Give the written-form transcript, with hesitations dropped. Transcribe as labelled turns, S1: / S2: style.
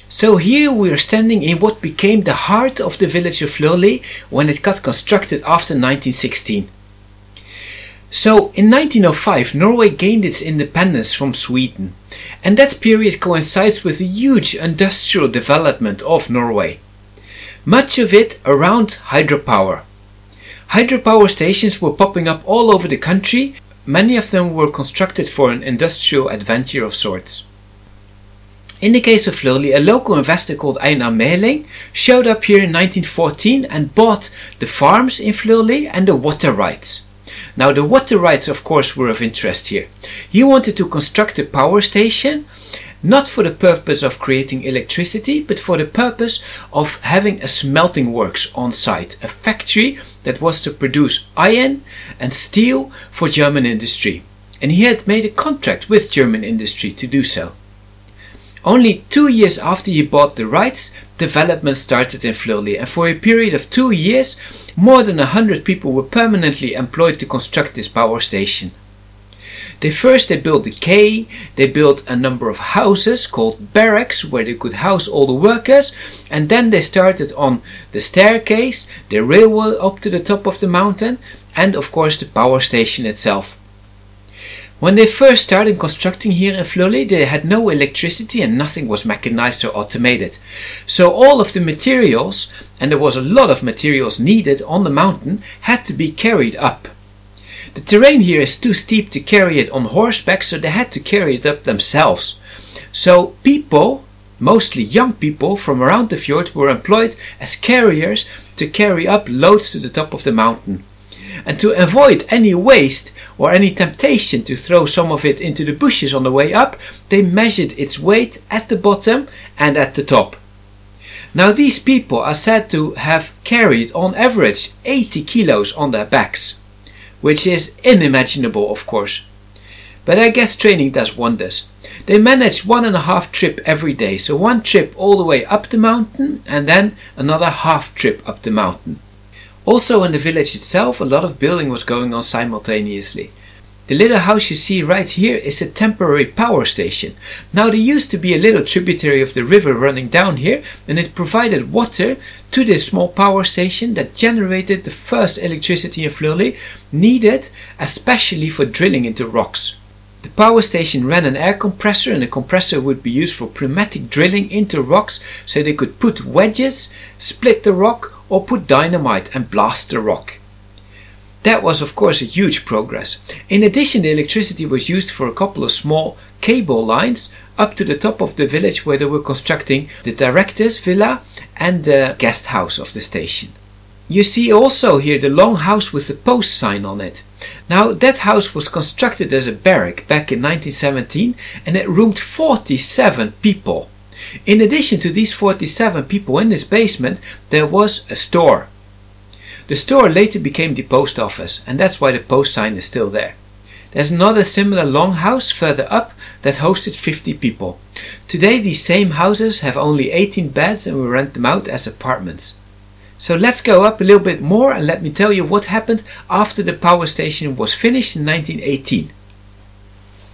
S1: So here we are standing in what became the heart of the village of Fleurli when it got constructed after 1916. So in 1905 Norway gained its independence from Sweden, and that period coincides with the huge industrial development of Norway. Much of it around hydropower. Hydropower stations were popping up all over the country. Many of them were constructed for an industrial adventure of sorts. In the case of Fleurli, a local investor called Einar Meling showed up here in 1914 and bought the farms in Fleurli and the water rights. Now the water rights of course were of interest here. He wanted to construct a power station, not for the purpose of creating electricity, but for the purpose of having a smelting works on site, a factory that was to produce iron and steel for German industry. And he had made a contract with German industry to do so. Only 2 years after he bought the rights, development started in Fleurli, and for a period of 2 years, more than 100 people were permanently employed to construct this power station. They built the quay, they built a number of houses called barracks where they could house all the workers, and then they started on the staircase, the railway up to the top of the mountain, and of course the power station itself. When they first started constructing here in Fleurli, they had no electricity and nothing was mechanized or automated. So all of the materials, and there was a lot of materials needed on the mountain, had to be carried up. The terrain here is too steep to carry it on horseback, so they had to carry it up themselves. So people, mostly young people from around the fjord, were employed as carriers to carry up loads to the top of the mountain. And to avoid any waste or any temptation to throw some of it into the bushes on the way up, they measured its weight at the bottom and at the top. Now these people are said to have carried on average 80 kilos on their backs, which is unimaginable of course. But I guess training does wonders. They managed 1.5 trip every day, so 1 trip all the way up the mountain and then another half trip up the mountain. Also in the village itself, a lot of building was going on simultaneously. The little house you see right here is a temporary power station. Now there used to be a little tributary of the river running down here, and it provided water to this small power station that generated the first electricity in Fleurli, needed especially for drilling into rocks. The power station ran an air compressor, and the compressor would be used for pneumatic drilling into rocks, so they could put wedges, split the rock, or put dynamite and blast the rock. That was of course a huge progress. In addition, the electricity was used for a couple of small cable lines up to the top of the village where they were constructing the director's villa and the guest house of the station. You see also here the long house with the post sign on it. Now that house was constructed as a barrack back in 1917 and it roomed 47 people. In addition to these 47 people in this basement, there was a store. The store later became the post office, and that's why the post sign is still there. There's another similar long house further up that hosted 50 people. Today these same houses have only 18 beds and we rent them out as apartments. So let's go up a little bit more and let me tell you what happened after the power station was finished in 1918.